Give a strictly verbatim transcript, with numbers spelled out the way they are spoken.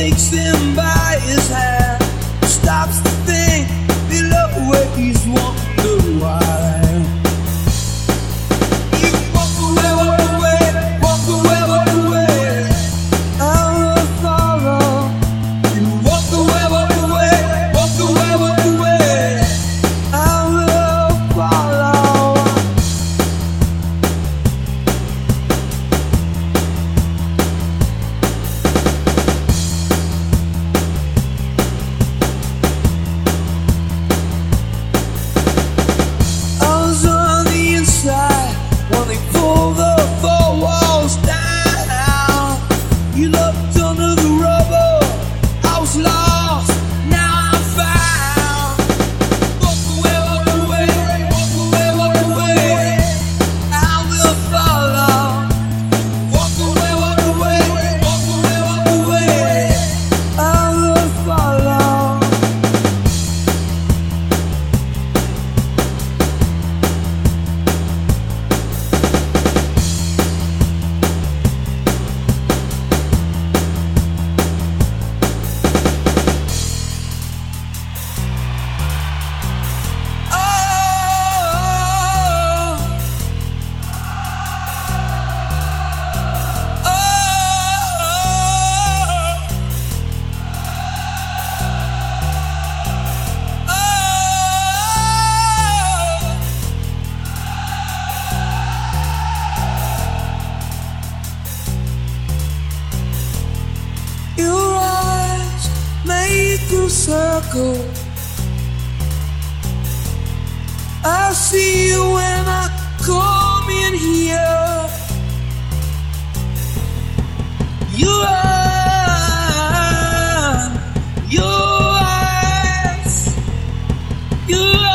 takes him by his hand, stops to think below where he's wonder why. You walk away, walk away, walk away, walk away. I will follow. You walk away, walk away, walk away, walk away. I will follow. When they pull the four walls down, you looked under the rubble. I was lost, now I'm found. Walk away, walk away, walk away, walk away. I will follow. Walk away, walk away, walk away, walk away. I will follow. Your eyes make a circle. I see you when I come in here. Your eyes, your eyes, your eyes.